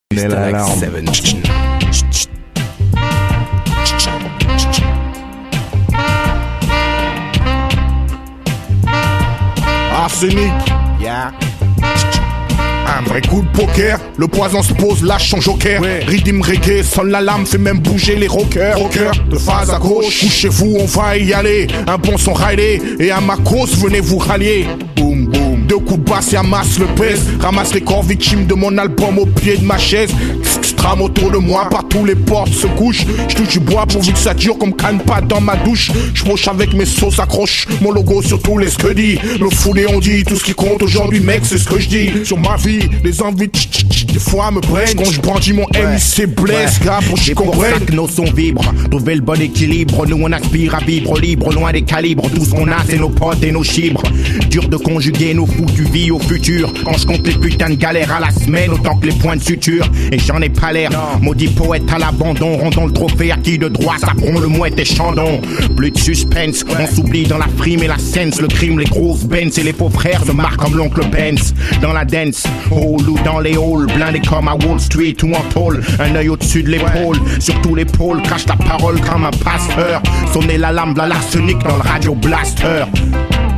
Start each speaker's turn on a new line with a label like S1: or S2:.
S1: Arsenic, yeah. Un vrai coup de poker, le poison se pose, lâche son joker. Ouais. Rhythm reggae, sonne la lame, fait même bouger les rockers. Rocker, de face à gauche, couchez-vous, on va y aller. Un bon son Riley, et un Macos, venez vous rallier. Boum boum, deux coups de basse et amasse le pèse. Ramasse les corps victimes de mon album au pied de ma chaise. Trame autour de moi, partout les portes se couchent. J'touche du bois pourvu que ça dure comme canne-pâte dans ma douche. J'poche avec mes sauces, accroche mon logo sur tous les scuddies. Me foulé on dit, tout ce qui compte aujourd'hui mec c'est ce que je dis. Sur ma vie, les envies des fois me prennent. Quand je brandis mon MC blesse, gars pour que je comprenne.
S2: C'est pour ça que nos sons vibrent, trouver le bon équilibre. Nous on aspire à vivre libre, loin des calibres. Tout ce qu'on a c'est nos potes et nos chibres. Dur de conjuguer nos foutues vies au futur. Quand je compte les putains de galères à la semaine, autant que les points de suture. Et j'en ai pas l'air, maudit poète à l'abandon. Rendons le trophée acquis de droit, saperons le mouette et chandon. Plus de suspense, on s'oublie dans la frime et la sense. Le crime, les grosses benz et les faux frères se marquent comme l'oncle Benz. Dans la dance, hall ou dans les halls, blindés comme à Wall Street ou en tôle. Un œil au-dessus de l'épaule, sur tous les pôles, crache la parole comme un pasteur. Sonner la lame de l'arsenic dans le radio blaster.